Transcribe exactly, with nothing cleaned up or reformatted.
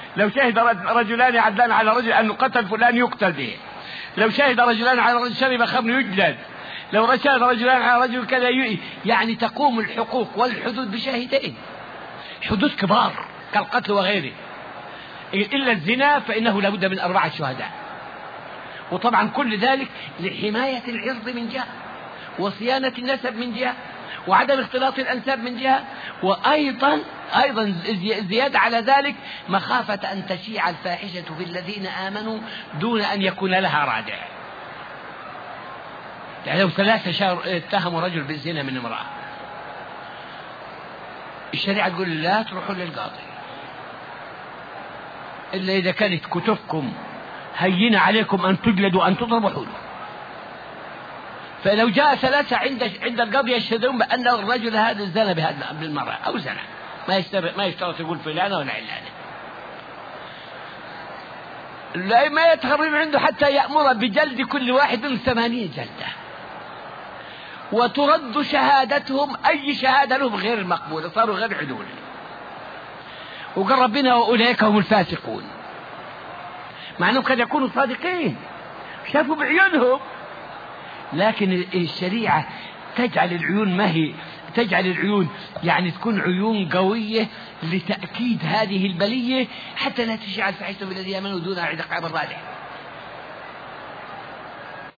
لو شهد رجلان عدلان على رجل أن قتل فلان يقتل به، لو شهد رجلان على رجل شرب خمر يجلد، لو شهد رجلان على رجل كذا ي... يعني تقوم الحقوق والحدود بشاهدين، حدود كبار كالقتل وغيره. إلا الزنا فإنه لابد من أربعة شهداء. وطبعا كل ذلك لحماية العرض من جهة، وصيانة النسب من جهة، وعدم اختلاط الأنساب من جهة، وأيضا أيضا زيادة على ذلك مخافة أن تشيع الفاحشة في الذين آمنوا دون أن يكون لها رادع. يعني لو ثلاثة شهر اتهموا رجل بالزنا من امرأة، الشريعة تقول لا تروحوا للقاضي إلا إذا كانت كتبكم هينة عليكم أن تجلدوا أن تضربوا حلو. فلو جاء ثلاثة عند عند القاضي يشهدون بأن الرجل هذا زنى بهذا بالمرأة أو زنى، ما يشترط ما يشترط يقول فلانة ولا علانة، لا ما يتخرج عنده حتى يأمر بجلد كل واحد من ثمانين جلدة، وترد شهادتهم أي شهادة لهم غير المقبولة، صاروا غير عدول. وقال ربنا وأولئك هم الفاسقون، مع أنهم قد يكونوا صادقين شافوا بعيونهم، لكن الشريعة تجعل العيون ما هي تجعل العيون يعني تكون عيون قوية لتأكيد هذه البلية حتى لا تشعل فحشة بالذي آمنوا دون عقاب الرادع.